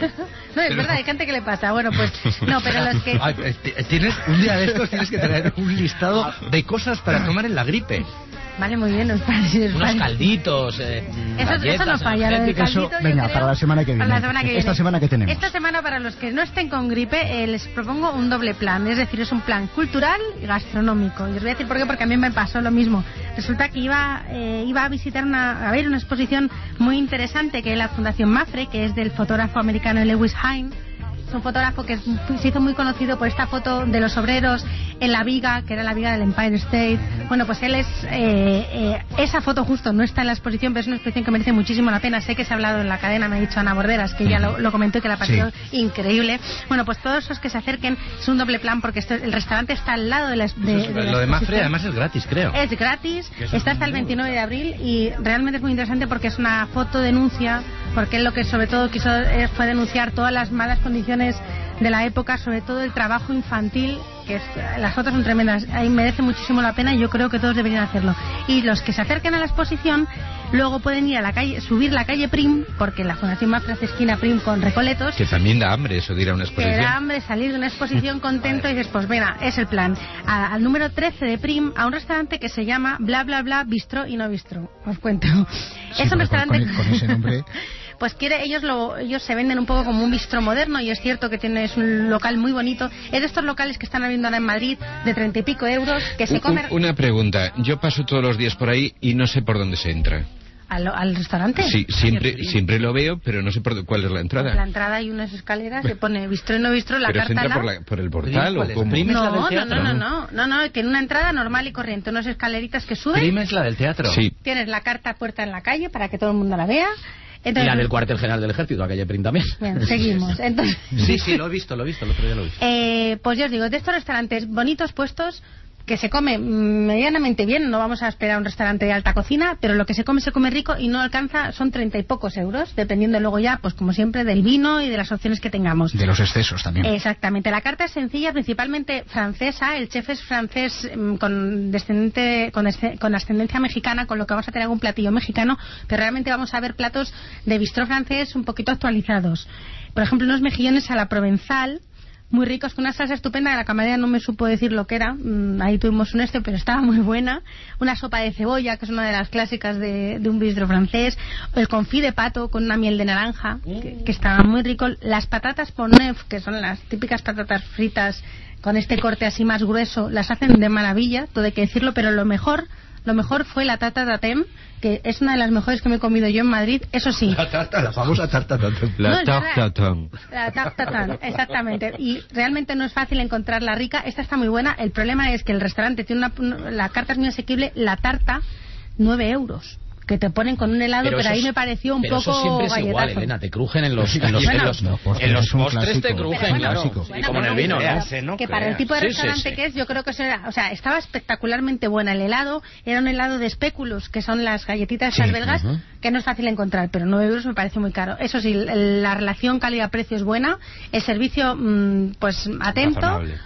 No, es verdad, hay gente que le pasa. Bueno, pues no, pero los que...
Ay, tienes, un día de estos tienes que traer un listado de cosas para tomar en la gripe.
Vale, muy bien, nos parece.
Unos parece. calditos, eh,
eso, eso no falla, lo del caldito,
eso, venga, para la semana que viene.
Para la semana que viene.
Esta semana que tenemos.
Esta semana, para los que no estén con gripe, eh, les propongo un doble plan. Es decir, es un plan cultural y gastronómico. Y os voy a decir por qué, porque a mí me pasó lo mismo. Resulta que iba eh, iba a visitar una, a ver una exposición muy interesante que es la Fundación Mafre, que es del fotógrafo americano Lewis Hine. Es un fotógrafo que se hizo muy conocido por esta foto de los obreros en la viga, que era la viga del Empire State. Bueno, pues él es... Eh, eh, esa foto justo no está en la exposición, pero es una exposición que merece muchísimo la pena. Sé que se ha hablado en la cadena, me ha dicho Ana Borderas, que ella lo, lo comentó y que la pareció sí. increíble. Bueno, pues todos esos que se acerquen, es un doble plan porque esto, el restaurante está al lado de la, de,
de, de la
Lo
de Mafre además es gratis, creo.
Es gratis, está hasta el veintinueve de abril y realmente es muy interesante porque es una foto denuncia, porque él lo que sobre todo quiso fue denunciar todas las malas condiciones de la época, sobre todo el trabajo infantil, que es, las fotos son tremendas, ahí merece muchísimo la pena y yo creo que todos deberían hacerlo. Y los que se acerquen a la exposición luego pueden ir a la calle, subir la calle Prim, porque la Fundación Mafre hace esquina Prim con Recoletos.
Que también da hambre eso de ir a una exposición.
Que da hambre salir de una exposición contento y dices, pues venga, es el plan. A, al número trece de Prim, a un restaurante que se llama Bla Bla Bla Bistro y no Bistro. Os cuento.
Sí,
es un restaurante...
Con, con ese nombre...
Pues quiere, ellos lo, ellos se venden un poco como un bistro moderno y es cierto que tiene, es un local muy bonito. Es de estos locales que están abriendo ahora en Madrid de treinta y pico euros que se comen.
Una pregunta, yo paso todos los días por ahí y no sé por dónde se entra.
¿Al, al restaurante?
Sí, siempre siempre lo veo, pero no sé por cuál es la entrada.
En la entrada hay unas escaleras, se pone bistro y no bistro, la
¿Pero
carta
se entra
la...
por, la, por el portal o cómo?
No, no, no, no, no, no, no, que en una entrada normal y corriente, unas escaleritas que suben.
Prima es la del teatro.
Sí.
Tienes la carta puerta en la calle para que todo el mundo la vea. Entonces,
y la del cuartel general del ejército, la calle Prim también.
Bien, seguimos. Entonces...
Sí, sí, lo he visto, lo he visto, el otro día lo he visto.
Eh, pues yo os digo, de estos restaurantes bonitos puestos, que se come medianamente bien, no vamos a esperar un restaurante de alta cocina, pero lo que se come se come rico y no alcanza, son treinta y pocos euros, dependiendo luego ya, pues como siempre, del vino y de las opciones que tengamos.
De los excesos también.
Exactamente. La carta es sencilla, principalmente francesa, el chef es francés con descendente, con, con ascendencia mexicana, con lo que vamos a tener algún platillo mexicano, pero realmente vamos a ver platos de bistró francés un poquito actualizados. Por ejemplo, unos mejillones a la provenzal, muy ricos, con una salsa estupenda, la camarera no me supo decir lo que era, mm, ahí tuvimos un este, pero estaba muy buena. Una sopa de cebolla, que es una de las clásicas de, de un bistro francés. El confit de pato con una miel de naranja, que, que estaba muy rico. Las patatas ponneuf, que son las típicas patatas fritas con este corte así más grueso, las hacen de maravilla, todo hay que decirlo, pero lo mejor... Lo mejor fue la tarta tatem, que es una de las mejores que me he comido yo en Madrid, eso sí.
La tarta, la famosa tarta tatem.
La tarta tatem.
La tarta tatem, exactamente. Y realmente no es fácil encontrarla rica. Esta está muy buena. El problema es que el restaurante tiene una... La carta es muy asequible, la tarta, nueve euros. Que te ponen con un helado, pero, pero ahí es, me pareció un
pero
poco
eso siempre es
galletazo.
igual, Elena, te crujen en los, en los, bueno, en los, no, en los postres, clásico, te crujen, claro. Bueno, y como en el vino, ¿no?
¿no? Que para el tipo de restaurante sí, sí, sí. que es, yo creo que eso era, o sea, estaba espectacularmente buena. El helado era un helado de espéculos, que son las galletitas sí, belgas, uh-huh. que no es fácil encontrar, pero nueve euros me parece muy caro. Eso sí, la relación calidad-precio es buena, el servicio, mmm, pues atento. Razonable.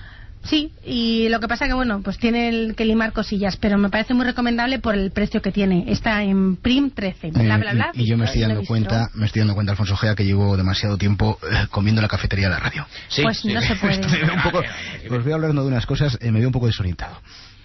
Sí, y lo que pasa que, bueno, pues tiene el que limar cosillas, pero me parece muy recomendable por el precio que tiene. Está en Prim trece, bla, bla, bla.
Y, y yo me estoy dando cuenta, me estoy dando cuenta, Alfonso Gea, que llevo demasiado tiempo eh, comiendo en la cafetería de la radio.
Sí, pues sí. No se puede.
un poco, os voy hablando de unas cosas, eh, me veo un poco desorientado.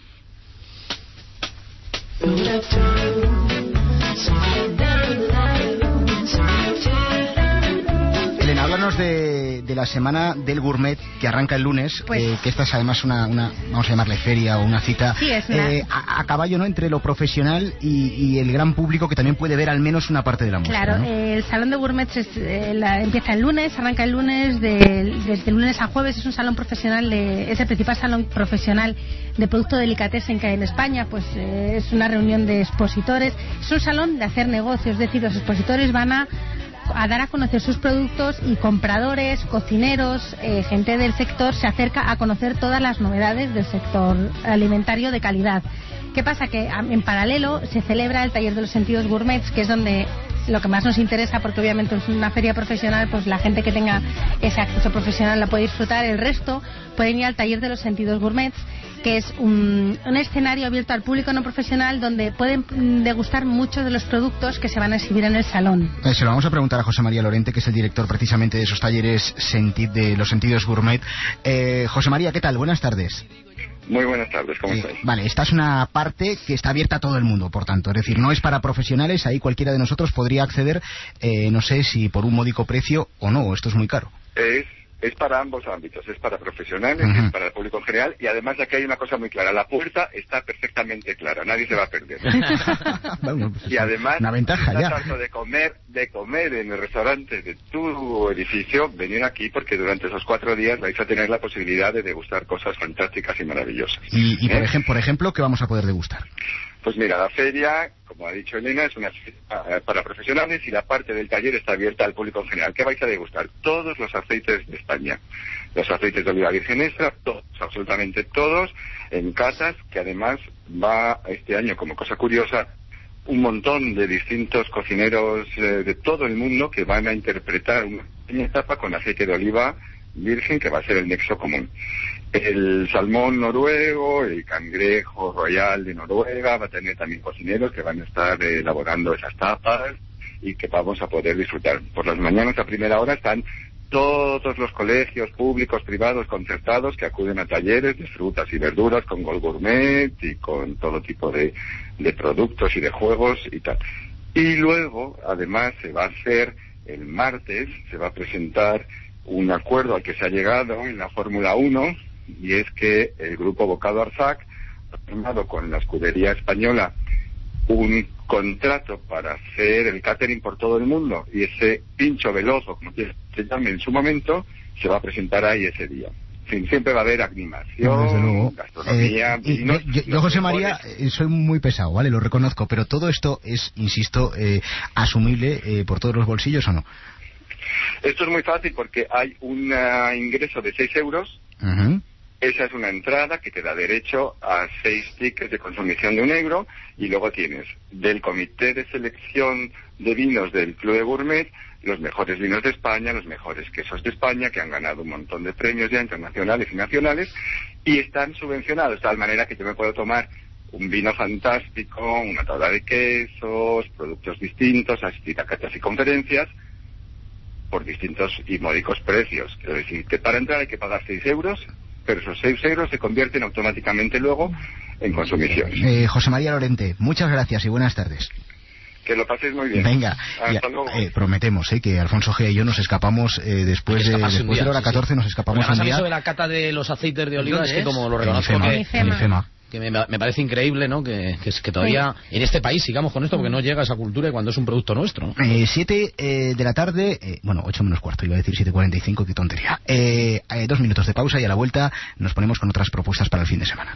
Elena, háblanos de, de la semana del gourmet que arranca el lunes, pues, eh, que esta es además una, una, vamos a llamarle feria o una cita,
sí, es una...
eh, a, a caballo, ¿no?, entre lo profesional y, y el gran público que también puede ver al menos una parte de la muestra.
Claro,
¿no?
eh, el salón de gourmet es, eh, la, empieza el lunes, arranca el lunes, de, desde lunes a jueves. Es un salón profesional, de, es el principal salón profesional de producto delicatessen que hay en España. Pues eh, es una reunión de expositores, es un salón de hacer negocios, es decir, los expositores van a a dar a conocer sus productos y compradores, cocineros, eh, gente del sector se acerca a conocer todas las novedades del sector alimentario de calidad. ¿Qué pasa? Que en paralelo se celebra el taller de los sentidos gourmets, que es donde lo que más nos interesa, porque obviamente es una feria profesional, pues la gente que tenga ese acceso profesional la puede disfrutar. El resto pueden ir al taller de los sentidos gourmets, que es un, un escenario abierto al público no profesional donde pueden degustar muchos de los productos que se van a exhibir en el salón.
Eh, se lo vamos a preguntar a José María Lorente, que es el director precisamente de esos talleres senti- de los sentidos gourmet. Eh, José María, ¿qué tal? Buenas tardes.
Muy buenas tardes, ¿cómo
eh,
estáis?
Vale, esta es una parte que está abierta a todo el mundo, por tanto, es decir, no es para profesionales, ahí cualquiera de nosotros podría acceder, eh, no sé si por un módico precio o no, o esto es muy caro.
Es, es para ambos ámbitos, es para profesionales, uh-huh. es para el público en general, y además aquí hay una cosa muy clara, la puerta está perfectamente clara, nadie se va a perder.
Bueno, pues
y además,
una ventaja
si
ya.
estás harto de comer, de comer en el restaurante de tu edificio, venid aquí porque durante esos cuatro días vais a tener la posibilidad de degustar cosas fantásticas y maravillosas.
Y, y por,
¿Eh?
ejemplo, por ejemplo, ¿qué vamos a poder degustar?
Pues mira, la feria, como ha dicho Elena, es una feria para profesionales y la parte del taller está abierta al público en general. ¿Qué vais a degustar? Todos los aceites de España. Los aceites de oliva virgen extra, todos, absolutamente todos, en catas, que además va este año, como cosa curiosa, un montón de distintos cocineros eh, de todo el mundo que van a interpretar una pequeña etapa con aceite de oliva virgen, que va a ser el nexo común. El salmón noruego, el cangrejo royal de Noruega, va a tener también cocineros que van a estar eh, elaborando esas tapas y que vamos a poder disfrutar. Por las mañanas a primera hora están todos los colegios públicos, privados, concertados que acuden a talleres de frutas y verduras con Gol Gourmet y con todo tipo de, de productos y de juegos y tal. Y luego, además, se va a hacer el martes, se va a presentar un acuerdo al que se ha llegado en la Fórmula uno, y es que el grupo Bocado Arzac ha firmado con la escudería española un contrato para hacer el catering por todo el mundo, y ese pincho veloz, o como se llame en su momento, se va a presentar ahí ese día. En fin, siempre va a haber animación, no, gastronomía,
eh,
vinos.
Yo, yo José María, eh, soy muy pesado, ¿vale? Lo reconozco, pero todo esto es, insisto, eh, asumible eh, por todos los bolsillos, ¿o no?
Esto es muy fácil porque hay un uh, ingreso de seis euros.
Uh-huh.
Esa es una entrada que te da derecho a seis tickets de consumición de un euro, y luego tienes del comité de selección de vinos del Club de Gourmet los mejores vinos de España, los mejores quesos de España, que han ganado un montón de premios ya internacionales y nacionales, y están subvencionados de tal manera que yo me puedo tomar un vino fantástico, una tabla de quesos, productos distintos, asistir a catas y conferencias por distintos y módicos precios. Quiero decir que para entrar hay que pagar seis euros, pero esos seis euros se convierten automáticamente luego en consumición.
Eh, José María Lorente, muchas gracias y buenas tardes.
Que lo paséis muy bien.
Venga,
hasta
ya,
luego.
Eh, prometemos eh, que Alfonso Gea y yo nos escapamos eh, después de después
día,
de la hora
sí,
catorce,
sí.
nos escapamos
Además,
un día.
a mí eso de la cata de los aceites de oliva es que, como lo
En
reconozco,
IFEMA,
que,
en IFEMA.
que me, me parece increíble, ¿no? Que, que, que todavía en este país sigamos con esto, porque no llega esa cultura y cuando es un producto nuestro.
Eh, siete eh, de la tarde, eh, bueno, ocho menos cuarto, iba a decir siete cuarenta y cinco, qué tontería. Eh, eh, dos minutos de pausa y a la vuelta nos ponemos con otras propuestas para el fin de semana.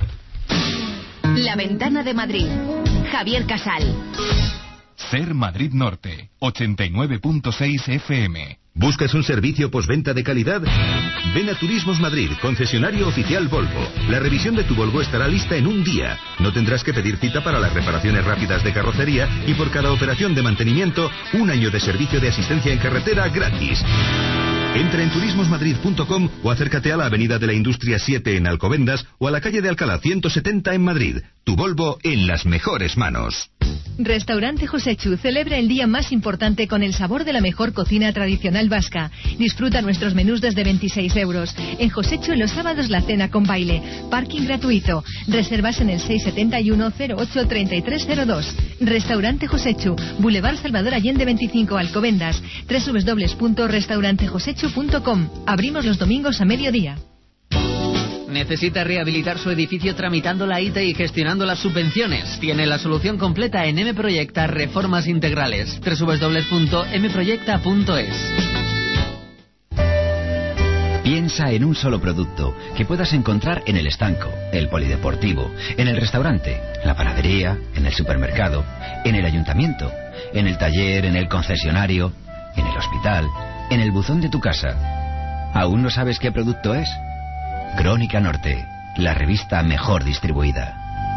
La Ventana de Madrid. Javier Casal.
Ser Madrid Norte, ochenta y nueve punto seis F M.
¿Buscas un servicio postventa de calidad? Ven a Turismos Madrid, concesionario oficial Volvo. La revisión de tu Volvo estará lista en un día. No tendrás que pedir cita para las reparaciones rápidas de carrocería y por cada operación de mantenimiento, un año de servicio de asistencia en carretera gratis. Entra en turismos madrid punto com o acércate a la Avenida de la Industria siete en Alcobendas o a la calle de Alcalá ciento setenta en Madrid. Tu Volvo en las mejores manos.
Restaurante Josechu celebra el día más importante con el sabor de la mejor cocina tradicional vasca. Disfruta nuestros menús desde veintiséis euros. En Josechu los sábados la cena con baile. Parking gratuito. Reservas en el seis siete uno cero ocho tres tres cero dos. Restaurante Josechu, Boulevard Salvador Allende veinticinco, Alcobendas. doble u doble u doble u punto restaurante josechu punto com. Abrimos los domingos a mediodía.
¿Necesita rehabilitar su edificio tramitando la I T y gestionando las subvenciones? Tiene la solución completa en M Proyecta Reformas Integrales. doble u doble u doble u punto m proyecta punto es.
Piensa en un solo producto que puedas encontrar en el estanco, el polideportivo, en el restaurante, la panadería, en el supermercado, en el ayuntamiento, en el taller, en el concesionario, en el hospital, en el buzón de tu casa. ¿Aún no sabes qué producto es? Crónica Norte, la revista mejor distribuida.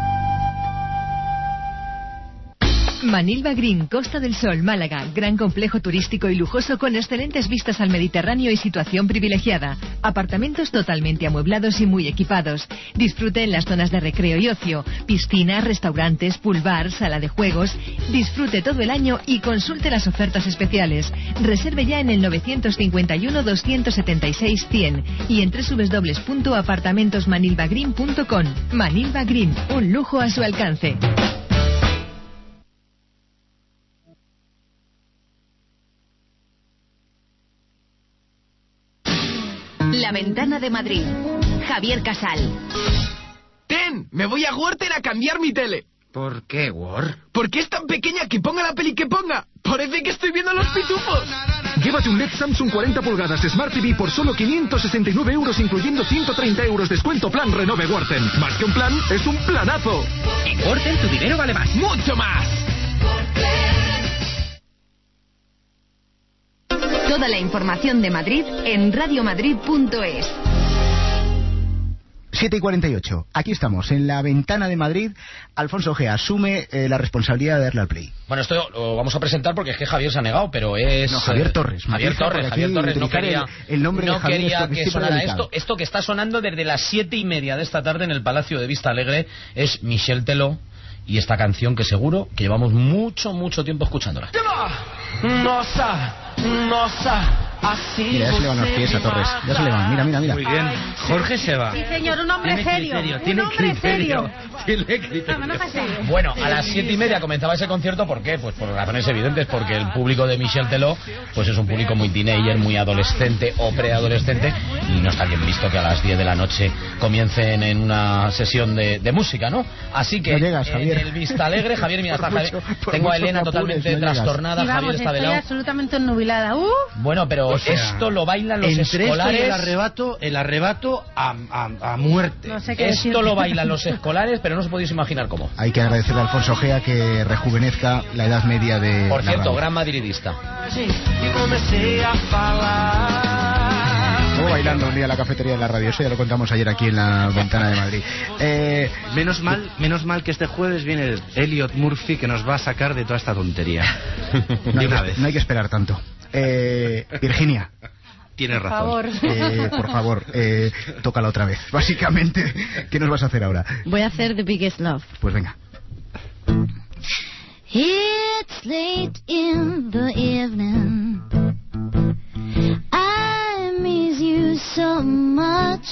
Manilva Green, Costa del Sol, Málaga. Gran complejo turístico y lujoso con excelentes vistas al Mediterráneo y situación privilegiada. Apartamentos totalmente amueblados y muy equipados. Disfrute en las zonas de recreo y ocio. Piscinas, restaurantes, pool bar, sala de juegos. Disfrute todo el año y consulte las ofertas especiales. Reserve ya en el novecientos cincuenta y uno, doscientos setenta y seis, cien y en doble u doble u doble u punto apartamentos manilva green punto com. Manilva Green, un lujo a su alcance.
La Ventana de Madrid. Javier Casal.
¡Ten! Me voy a Worten a cambiar mi tele.
¿Por qué, War?
Porque es tan pequeña que ponga la peli que ponga. Parece que estoy viendo los pitufos.
Llévate un L E D Samsung cuarenta pulgadas Smart T V por solo quinientos sesenta y nueve euros, incluyendo ciento treinta euros descuento plan Renove Worten. Más que un plan, es un planazo.
En Worten tu dinero vale más. ¡Mucho más!
Toda la información de Madrid en radiomadrid punto es.
siete y cuarenta y ocho. Aquí estamos, en la Ventana de Madrid. Alfonso G. asume eh, la responsabilidad de darle al play.
Bueno, esto lo vamos a presentar porque es que Javier se ha negado, pero es...
No, Javier Torres.
Javier Torres, Javier Torres. No quería,
el, el nombre
no
de Javier
quería que sonara
delicado.
esto. Esto que está sonando desde las siete y media de esta tarde en el Palacio de Vista Alegre es Michel Teló y esta canción que seguro que llevamos mucho, mucho tiempo escuchándola.
Nosa, nosa, así.
Mira, ya se le van los pies a Torres. Ya se le van. Mira, mira, mira.
Muy bien. Jorge se va.
Sí, señor, un hombre
Tiene
serio.
criterio,
un
tiene
hombre
criterio.
serio.
Tiene criterio.
No, no pasa nada.
Bueno, a las siete y media comenzaba ese concierto. ¿Por qué? Pues por razones evidentes, porque el público de Michel Teló pues es un público muy teenager, muy adolescente o preadolescente, y no está bien visto que a las diez de la noche comiencen en una sesión de, de música, ¿no? Así que
no llegas,
en el Vista Alegre, Javier, mira, está Javier. Tengo a Elena totalmente no trastornada,
y vamos,
Javier está de lado.
Estoy absolutamente nubilada. ¡Uf!
Bueno, pero o sea, esto lo bailan los
entre
escolares.
Esto y el arrebato, el arrebato a, a, a muerte.
No sé qué
esto
decirte.
lo bailan los escolares, pero no os podéis imaginar cómo.
Hay que agradecerle a Alfonso Gea que rejuvenezca la edad media de...
Por cierto,
radio.
gran madridista.
Estuvo bailando un día en la cafetería de la radio, eso ya lo contamos ayer aquí en la Ventana de Madrid. Eh,
menos mal, menos mal que este jueves viene el Elliot Murphy que nos va a sacar de toda esta tontería.
no, hay
una
que,
vez.
no hay que esperar tanto. Eh, Virginia.
Tienes razón.
Por favor,
eh, por favor eh, tócala otra vez. Básicamente, ¿qué nos vas a hacer ahora?
Voy a hacer The Biggest Love.
Pues venga.
It's late in the evening. I miss you so much,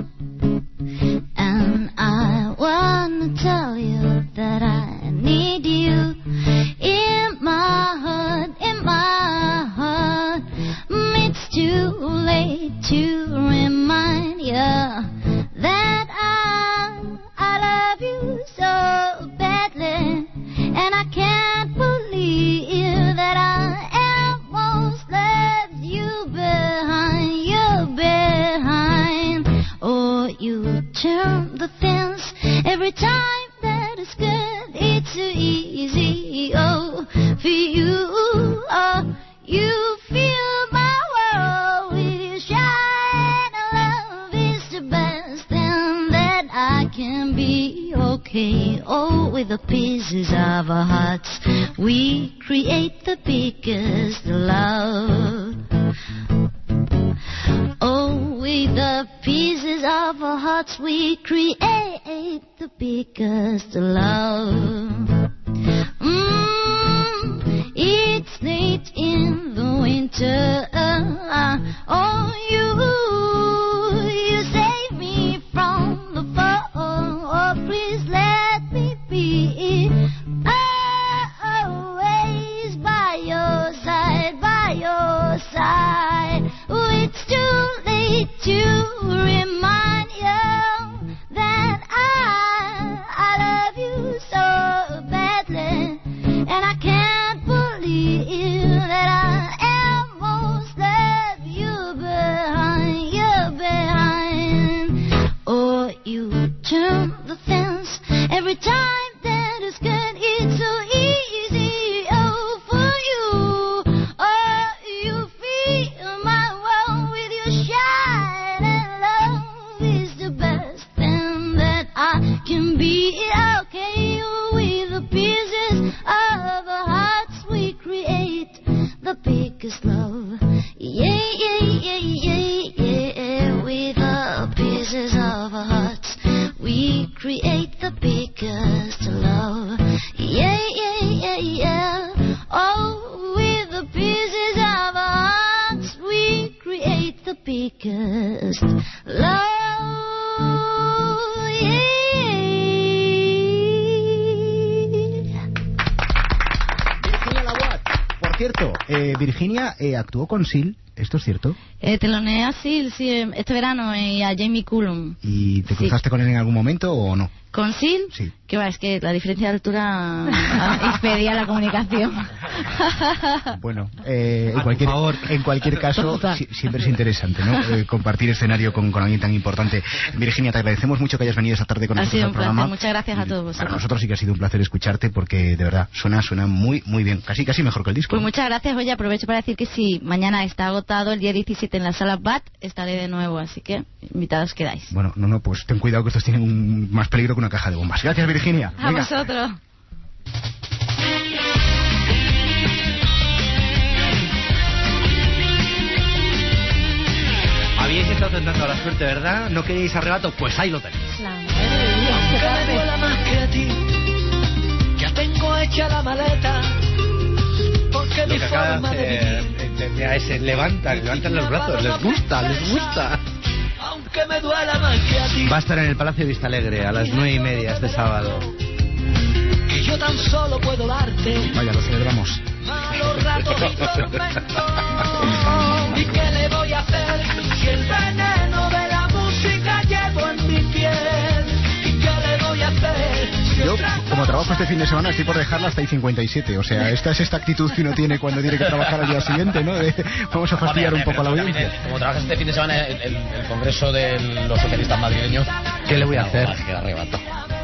and I wanna tell you that I need you in my heart, in my heart. It's too late to remind you that I, I love you so badly, and I can't believe that I almost left you behind, you behind. Oh, you turn the fence every time that it's good. It's too easy, oh, for you. Oh, you fill my world with your shine. Love is the best thing that I can be. Okay, oh, with the pieces of our hearts, we create the biggest love. pieces of our hearts we create the biggest love. Mm, it's late in the winter. Oh, you, you save me from the fall. Oh, please let me be always by your side, by your side. Oh, it's too late to remind you that I, I love you so badly, and I can't believe that I almost left you behind, you behind. Oh, you turn the fence every time that it's good, it's so easy, oh, for you. Oh, you fill my world with your shine, and love is the best thing that I can be. Okay, with the pieces of our hearts we create the biggest love. Yeah, yeah, yeah, yeah, yeah. With the pieces of our hearts we create the biggest love. Yeah, yeah, yeah, yeah. Oh, with the pieces of our hearts we create the biggest love. Yeah.
Virginia Lawat, por cierto, eh, Virginia eh, actuó con Seal, ¿esto es cierto?
Eh, teloneé a Seal, sí, este verano, y a Jamie Cullum.
¿Y te cruzaste sí. con él en algún momento o no?
¿Con Seal?
Sí.
Que va, es que la diferencia de altura impedía la comunicación.
Bueno, eh, en, cualquier, en cualquier caso, si, siempre es interesante, ¿no? Eh, compartir escenario con, con alguien tan importante. Virginia, te agradecemos mucho que hayas venido esta tarde con
ha
nosotros al programa.
Muchas gracias a todos vosotros.
Para nosotros sí que ha sido un placer escucharte porque de verdad suena suena muy muy bien, casi casi mejor que el disco.
Pues muchas gracias. Oye, aprovecho para decir que si mañana está agotado, el día diecisiete en la sala B A T estaré de nuevo, así que invitados quedáis.
Bueno, no, no, pues ten cuidado que estos tienen un, más peligro que una caja de bombas. Gracias, Virginia.
A
Venga.
vosotros.
Habíais estado tentando la suerte, ¿verdad? ¿No queríais arrebato? Pues ahí lo tenéis.
Aunque me duela más que a ti, ya tengo hecha la maleta, porque mi forma de vivir
a ese levantan, levantan los brazos, les gusta, les gusta.
Aunque me duela más que a ti.
Va a estar en el Palacio Vistalegre a las nueve y media este sábado.
Que yo tan solo puedo darte.
Vaya, lo celebramos.
Malos ratos y tormentos. ¿Y qué le voy a hacer si el veneno de la música llevo en mi piel? ¿Y qué le voy a hacer?
Yo, como trabajo este fin de semana, estoy por dejarla hasta I cincuenta y siete. O sea, esta es esta actitud que uno tiene cuando tiene que trabajar al día siguiente, ¿no? De, vamos a fastidiar un poco a la audiencia.
Como trabajas este fin de semana el, el, el Congreso de los Socialistas Madrileños,
¿qué le voy a hacer?
Que arrebato.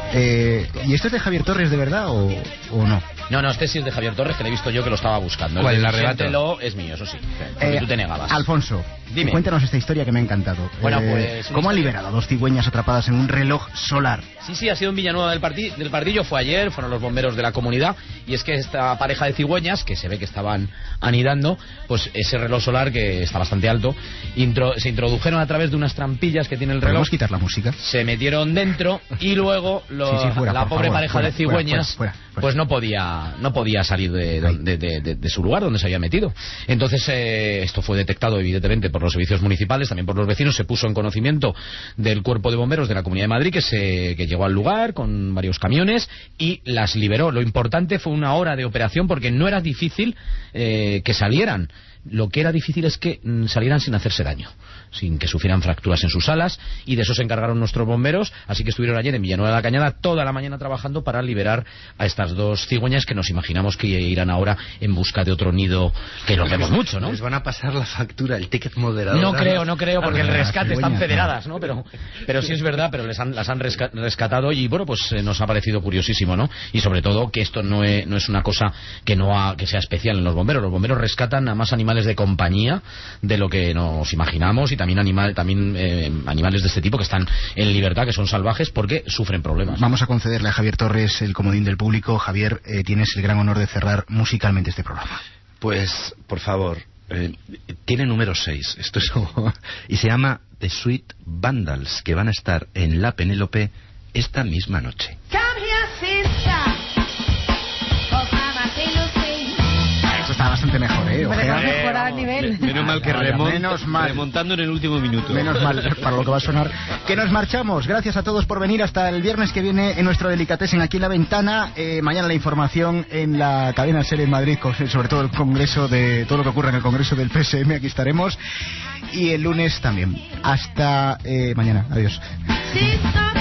Eh, ¿Y esto es de Javier Torres de verdad o, o no?
No, no, este sí es de Javier Torres, que le he visto yo que lo estaba buscando.
¿Cuál,
el
el arrebato?
Es mío, eso sí. Porque
Eh,
tú te negabas.
Alfonso,
Dime.
cuéntanos esta historia que me ha encantado.
Bueno,
Eh,
pues,
¿Cómo ha liberado a dos cigüeñas atrapadas en un reloj solar?
Sí, sí, ha sido en Villanueva del, Parti- del Pardillo, fue ayer, fueron los bomberos de la comunidad, y es que esta pareja de cigüeñas, que se ve que estaban anidando, pues ese reloj solar, que está bastante alto, intro- se introdujeron a través de unas trampillas que tiene el reloj.
¿Podemos quitar la música?
Se metieron dentro y luego lo-
Sí, sí, fuera,
la
por
pobre
favor,
pareja
fuera,
de cigüeñas
fuera, fuera, fuera.
pues no podía no podía salir de, de, de, de, de su lugar donde se había metido. Entonces eh, esto fue detectado evidentemente por los servicios municipales, también por los vecinos, se puso en conocimiento del cuerpo de bomberos de la Comunidad de Madrid, que se que llegó al lugar con varios camiones y las liberó. Lo importante fue una hora de operación, porque no era difícil eh, que salieran. Lo que era difícil es que mm, salieran sin hacerse daño, sin que sufrieran fracturas en sus alas, y de eso se encargaron nuestros bomberos, así que estuvieron ayer en Villanueva de la Cañada toda la mañana trabajando para liberar a estas dos cigüeñas, que nos imaginamos que irán ahora en busca de otro nido, que lo vemos mucho, ¿no?
Les van a pasar la factura, el ticket moderador.
No creo, no creo, porque el
Ah,
rescate están
cigüeñas,
federadas, ¿no? Pero, pero sí es verdad, pero les han, las han resca- rescatado, y bueno, pues eh, nos ha parecido curiosísimo, ¿no? Y sobre todo que esto no es, no es una cosa que no ha, que sea especial en los bomberos. Los bomberos rescatan a más animales de compañía de lo que nos imaginamos, y también animal, también eh, animales de este tipo que están en libertad, que son salvajes, porque sufren problemas.
Vamos a concederle a Javier Torres el comodín del público. Javier, eh, tienes el gran honor de cerrar musicalmente este programa.
Pues, por favor, eh, tiene número seis, esto es como... y se llama The Sweet Vandals, que van a estar en La Penélope esta misma noche.
Está bastante mejor, ¿eh?
Hombre, va a
Ojea.
mejorar a nivel.
Menos mal que
Vaya,
remon-
menos mal.
remontando en el último minuto.
Menos mal para lo que va a sonar. Que nos marchamos. Gracias a todos por venir hasta el viernes que viene en nuestro Delicatessen aquí en La Ventana. Eh, mañana la información en la cadena SER en Madrid, con- sobre todo el congreso de todo lo que ocurre en el congreso del P S M. Aquí estaremos. Y el lunes también. Hasta eh, mañana. Adiós.
Sister